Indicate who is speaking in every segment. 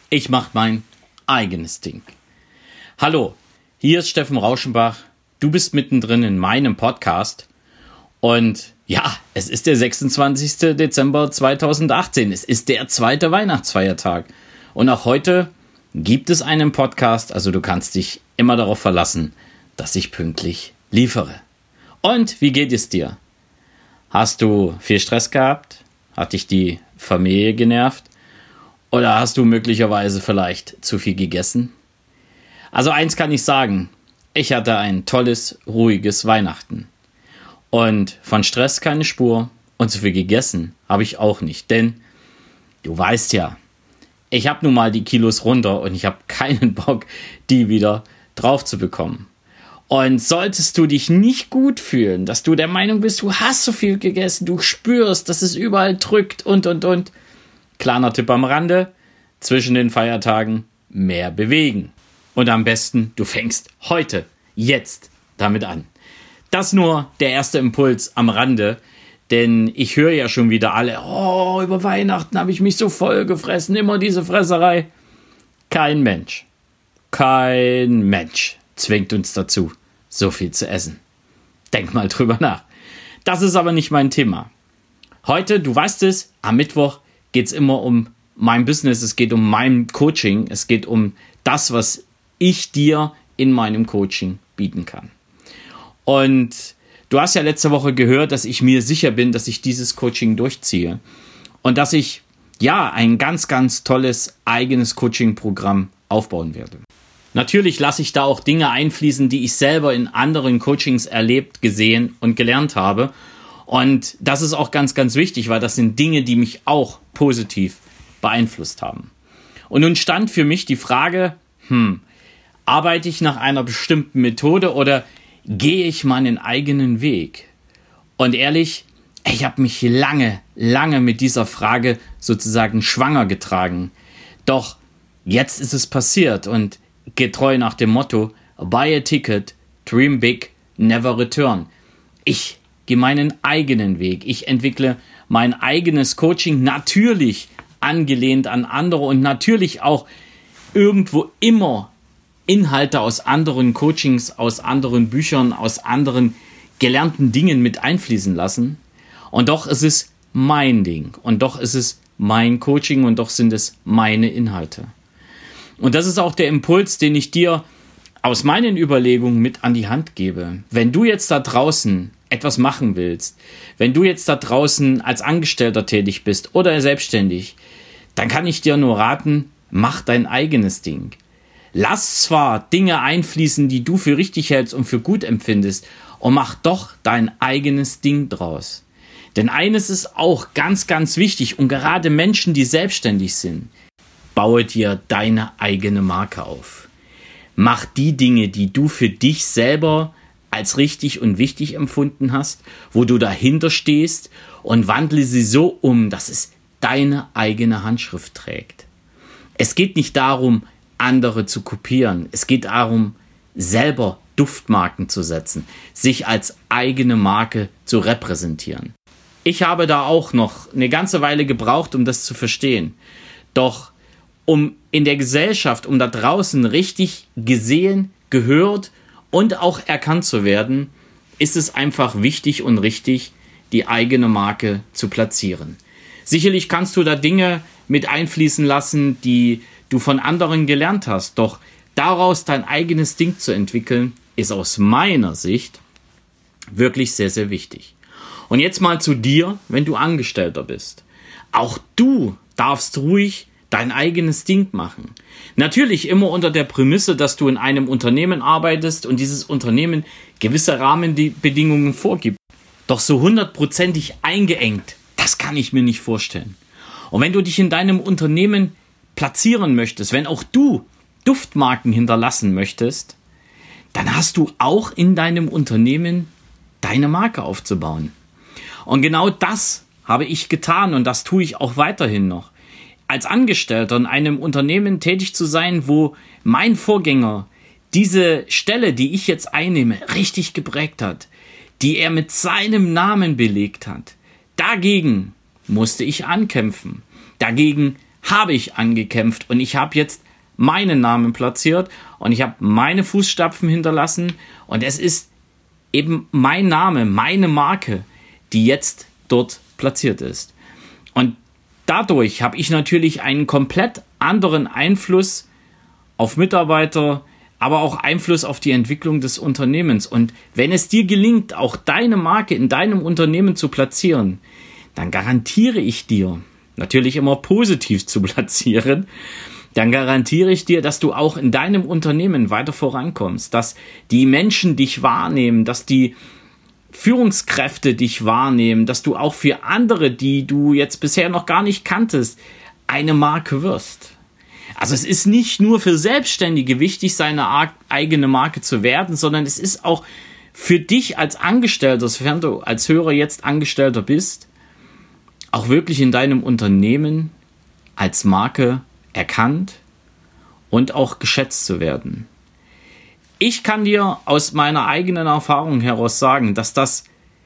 Speaker 1: Ich mache mein eigenes Ding. Hallo, hier ist Steffen Rauschenbach. Du bist mittendrin in meinem Podcast. Und ja, es ist der 26. Dezember 2018. Es ist der zweite Weihnachtsfeiertag. Und auch heute gibt es einen Podcast. Also du kannst dich immer darauf verlassen, dass ich pünktlich liefere. Und wie geht es dir? Hast du viel Stress gehabt? Hat dich die Familie genervt? Oder hast du möglicherweise vielleicht zu viel gegessen? Also eins kann ich sagen, ich hatte ein tolles, ruhiges Weihnachten. Und von Stress keine Spur und zu viel gegessen habe ich auch nicht. Denn du weißt ja, ich habe nun mal die Kilos runter und ich habe keinen Bock, die wieder drauf zu bekommen. Und solltest du dich nicht gut fühlen, dass du der Meinung bist, du hast so viel gegessen, du spürst, dass es überall drückt und. Kleiner Tipp am Rande, zwischen den Feiertagen mehr bewegen. Und am besten, du fängst heute, jetzt damit an. Das nur der erste Impuls am Rande, denn ich höre ja schon wieder alle, über Weihnachten habe ich mich so voll gefressen, immer diese Fresserei. Kein Mensch zwingt uns dazu, so viel zu essen. Denk mal drüber nach. Das ist aber nicht mein Thema. Heute, du weißt es, am Mittwoch geht es immer um mein Business, es geht um mein Coaching, es geht um das, was ich dir in meinem Coaching bieten kann. Und du hast ja letzte Woche gehört, dass ich mir sicher bin, dass ich dieses Coaching durchziehe und dass ich ein ganz, ganz tolles eigenes Coaching-Programm aufbauen werde. Natürlich lasse ich da auch Dinge einfließen, die ich selber in anderen Coachings erlebt, gesehen und gelernt habe. Und das ist auch ganz, ganz wichtig, weil das sind Dinge, die mich auch positiv beeinflusst haben. Und nun stand für mich die Frage, arbeite ich nach einer bestimmten Methode oder gehe ich meinen eigenen Weg? Und ehrlich, ich habe mich lange mit dieser Frage sozusagen schwanger getragen. Doch jetzt ist es passiert und getreu nach dem Motto, buy a ticket, dream big, never return. Ich gehe meinen eigenen Weg. Ich entwickle mein eigenes Coaching, natürlich angelehnt an andere und natürlich auch irgendwo immer Inhalte aus anderen Coachings, aus anderen Büchern, aus anderen gelernten Dingen mit einfließen lassen. Und doch ist es mein Ding und doch ist es mein Coaching und doch sind es meine Inhalte. Und das ist auch der Impuls, den ich dir aus meinen Überlegungen mit an die Hand gebe. Wenn du jetzt da draußen etwas machen willst, wenn du jetzt da draußen als Angestellter tätig bist oder selbstständig, dann kann ich dir nur raten, mach dein eigenes Ding. Lass zwar Dinge einfließen, die du für richtig hältst und für gut empfindest, und mach doch dein eigenes Ding draus. Denn eines ist auch ganz, ganz wichtig und gerade Menschen, die selbstständig sind, baue dir deine eigene Marke auf. Mach die Dinge, die du für dich selber als richtig und wichtig empfunden hast, wo du dahinter stehst und wandle sie so um, dass es deine eigene Handschrift trägt. Es geht nicht darum, andere zu kopieren. Es geht darum, selber Duftmarken zu setzen, sich als eigene Marke zu repräsentieren. Ich habe da auch noch eine ganze Weile gebraucht, um das zu verstehen. Doch um in der Gesellschaft, um da draußen richtig gesehen, gehört und auch erkannt zu werden, ist es einfach wichtig und richtig, die eigene Marke zu platzieren. Sicherlich kannst du da Dinge mit einfließen lassen, die du von anderen gelernt hast, doch daraus dein eigenes Ding zu entwickeln, ist aus meiner Sicht wirklich sehr, sehr wichtig. Und jetzt mal zu dir, wenn du Angestellter bist. Auch du darfst ruhig dein eigenes Ding machen. Natürlich immer unter der Prämisse, dass du in einem Unternehmen arbeitest und dieses Unternehmen gewisse Rahmenbedingungen vorgibt. Doch so 100%ig eingeengt, das kann ich mir nicht vorstellen. Und wenn du dich in deinem Unternehmen platzieren möchtest, wenn auch du Duftmarken hinterlassen möchtest, dann hast du auch in deinem Unternehmen deine Marke aufzubauen. Und genau das habe ich getan und das tue ich auch weiterhin noch. Als Angestellter in einem Unternehmen tätig zu sein, wo mein Vorgänger diese Stelle, die ich jetzt einnehme, richtig geprägt hat, die er mit seinem Namen belegt hat. Dagegen musste ich ankämpfen. Dagegen habe ich angekämpft und ich habe jetzt meinen Namen platziert und ich habe meine Fußstapfen hinterlassen und es ist eben mein Name, meine Marke, die jetzt dort platziert ist. Und dadurch habe ich natürlich einen komplett anderen Einfluss auf Mitarbeiter, aber auch Einfluss auf die Entwicklung des Unternehmens. Und wenn es dir gelingt, auch deine Marke in deinem Unternehmen zu platzieren, dann garantiere ich dir, natürlich immer positiv zu platzieren, dann garantiere ich dir, dass du auch in deinem Unternehmen weiter vorankommst, dass die Menschen dich wahrnehmen, dass die Führungskräfte dich wahrnehmen, dass du auch für andere, die du jetzt bisher noch gar nicht kanntest, eine Marke wirst. Also es ist nicht nur für Selbstständige wichtig, seine eigene Marke zu werden, sondern es ist auch für dich als Angestellter, sofern du als Hörer jetzt Angestellter bist, auch wirklich in deinem Unternehmen als Marke erkannt und auch geschätzt zu werden. Ich kann dir aus meiner eigenen Erfahrung heraus sagen, dass das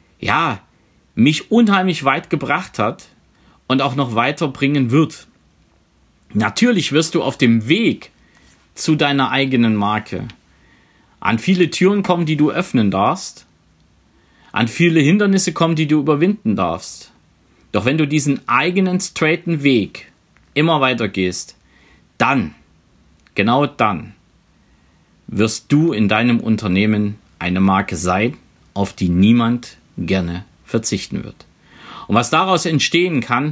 Speaker 1: mich unheimlich weit gebracht hat und auch noch weiterbringen wird. Natürlich wirst du auf dem Weg zu deiner eigenen Marke an viele Türen kommen, die du öffnen darfst, an viele Hindernisse kommen, die du überwinden darfst. Doch wenn du diesen eigenen straighten Weg immer weiter gehst, dann, genau dann, wirst du in deinem Unternehmen eine Marke sein, auf die niemand gerne verzichten wird. Und was daraus entstehen kann,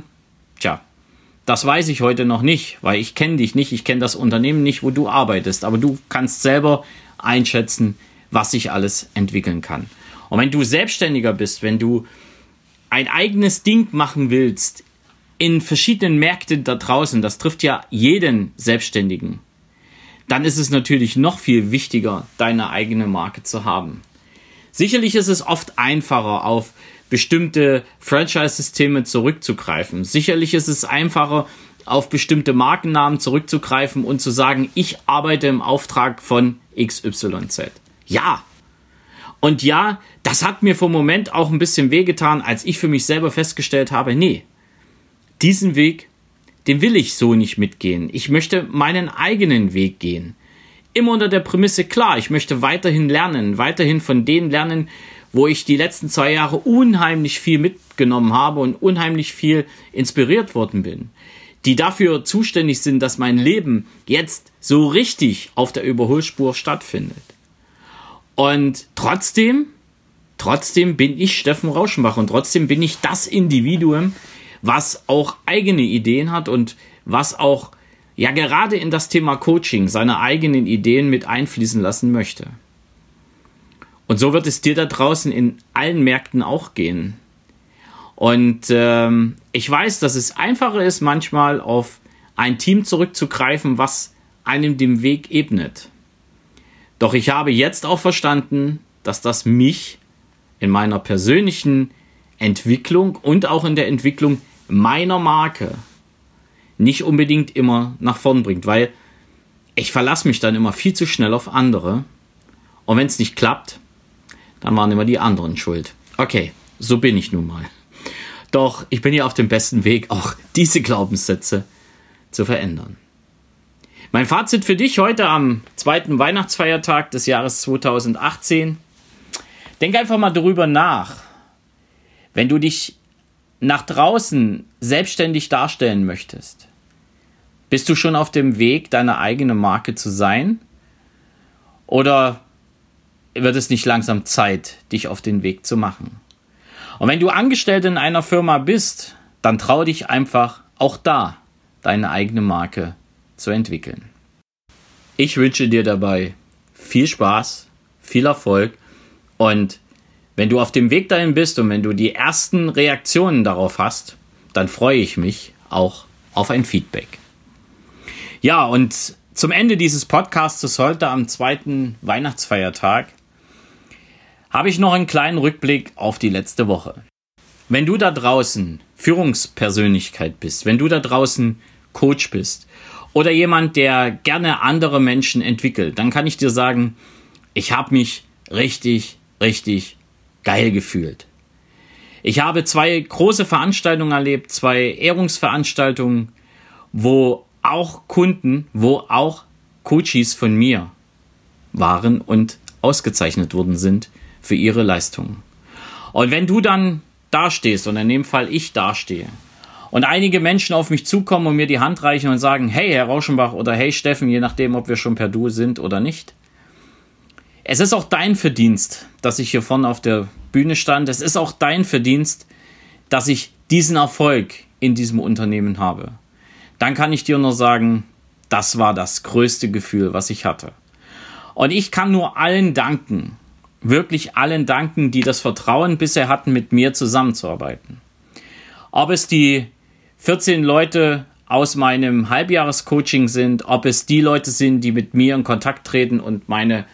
Speaker 1: das weiß ich heute noch nicht, weil ich kenne dich nicht, ich kenne das Unternehmen nicht, wo du arbeitest, aber du kannst selber einschätzen, was sich alles entwickeln kann. Und wenn du Selbstständiger bist, wenn du ein eigenes Ding machen willst, in verschiedenen Märkten da draußen, das trifft ja jeden Selbstständigen, dann ist es natürlich noch viel wichtiger, deine eigene Marke zu haben. Sicherlich ist es oft einfacher, auf bestimmte Franchise-Systeme zurückzugreifen. Sicherlich ist es einfacher, auf bestimmte Markennamen zurückzugreifen und zu sagen, ich arbeite im Auftrag von XYZ. Ja. Und ja, das hat mir vom Moment auch ein bisschen wehgetan, als ich für mich selber festgestellt habe, nee, diesen Weg, den will ich so nicht mitgehen. Ich möchte meinen eigenen Weg gehen. Immer unter der Prämisse, klar, ich möchte weiterhin lernen, weiterhin von denen lernen, wo ich die letzten 2 Jahre unheimlich viel mitgenommen habe und unheimlich viel inspiriert worden bin. Die dafür zuständig sind, dass mein Leben jetzt so richtig auf der Überholspur stattfindet. Und trotzdem bin ich Steffen Rauschenbach und trotzdem bin ich das Individuum, was auch eigene Ideen hat und was auch gerade in das Thema Coaching seine eigenen Ideen mit einfließen lassen möchte. Und so wird es dir da draußen in allen Märkten auch gehen. Und ich weiß, dass es einfacher ist, manchmal auf ein Team zurückzugreifen, was einem den Weg ebnet. Doch ich habe jetzt auch verstanden, dass das mich in meiner persönlichen Entwicklung und auch in der Entwicklung meiner Marke nicht unbedingt immer nach vorn bringt, weil ich verlasse mich dann immer viel zu schnell auf andere und wenn es nicht klappt, dann waren immer die anderen schuld. Okay, so bin ich nun mal. Doch ich bin ja auf dem besten Weg, auch diese Glaubenssätze zu verändern. Mein Fazit für dich heute am 2. Weihnachtsfeiertag des Jahres 2018. Denk einfach mal darüber nach. Wenn du dich nach draußen selbstständig darstellen möchtest, bist du schon auf dem Weg, deine eigene Marke zu sein? Oder wird es nicht langsam Zeit, dich auf den Weg zu machen? Und wenn du Angestellter in einer Firma bist, dann trau dich einfach auch da, deine eigene Marke zu entwickeln. Ich wünsche dir dabei viel Spaß, viel Erfolg und wenn du auf dem Weg dahin bist und wenn du die ersten Reaktionen darauf hast, dann freue ich mich auch auf ein Feedback. Ja, und zum Ende dieses Podcasts heute am 2. Weihnachtsfeiertag habe ich noch einen kleinen Rückblick auf die letzte Woche. Wenn du da draußen Führungspersönlichkeit bist, wenn du da draußen Coach bist oder jemand, der gerne andere Menschen entwickelt, dann kann ich dir sagen, ich habe mich richtig geil gefühlt. Ich habe 2 große Veranstaltungen erlebt, 2 Ehrungsveranstaltungen, wo auch Kunden, wo auch Coaches von mir waren und ausgezeichnet worden sind für ihre Leistungen. Und wenn du dann dastehst, und in dem Fall ich dastehe, und einige Menschen auf mich zukommen und mir die Hand reichen und sagen, hey Herr Rauschenbach oder hey Steffen, je nachdem, ob wir schon per Du sind oder nicht. Es ist auch dein Verdienst, dass ich hier vorne auf der Bühne stand. Es ist auch dein Verdienst, dass ich diesen Erfolg in diesem Unternehmen habe. Dann kann ich dir nur sagen, das war das größte Gefühl, was ich hatte. Und ich kann nur allen danken, wirklich allen danken, die das Vertrauen bisher hatten, mit mir zusammenzuarbeiten. Ob es die 14 Leute aus meinem Halbjahrescoaching sind, ob es die Leute sind, die mit mir in Kontakt treten und meine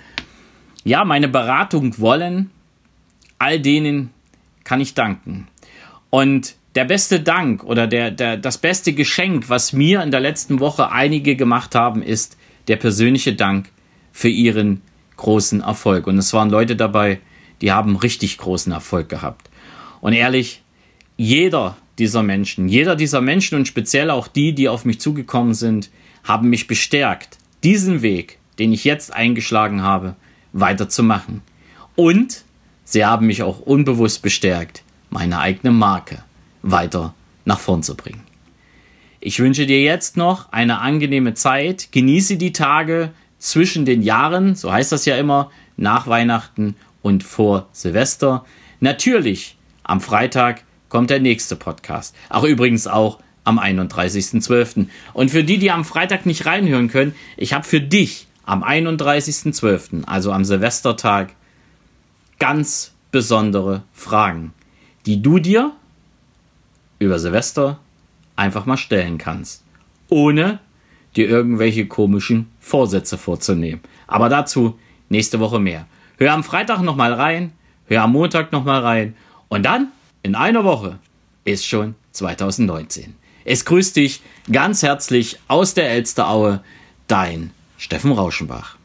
Speaker 1: Beratung wollen, all denen kann ich danken. Und der beste Dank oder das beste Geschenk, was mir in der letzten Woche einige gemacht haben, ist der persönliche Dank für ihren großen Erfolg. Und es waren Leute dabei, die haben richtig großen Erfolg gehabt. Und ehrlich, jeder dieser Menschen und speziell auch die auf mich zugekommen sind, haben mich bestärkt, diesen Weg, den ich jetzt eingeschlagen habe, weiterzumachen. Und sie haben mich auch unbewusst bestärkt, meine eigene Marke weiter nach vorn zu bringen. Ich wünsche dir jetzt noch eine angenehme Zeit. Genieße die Tage zwischen den Jahren, so heißt das ja immer, nach Weihnachten und vor Silvester. Natürlich, am Freitag kommt der nächste Podcast. Auch übrigens auch am 31.12. Und für die am Freitag nicht reinhören können, ich habe für dich am 31.12., also am Silvestertag, ganz besondere Fragen, die du dir über Silvester einfach mal stellen kannst, ohne dir irgendwelche komischen Vorsätze vorzunehmen. Aber dazu nächste Woche mehr. Hör am Freitag nochmal rein, hör am Montag nochmal rein und dann in einer Woche ist schon 2019. Es grüßt dich ganz herzlich aus der Elsteraue, dein Steffen Rauschenbach.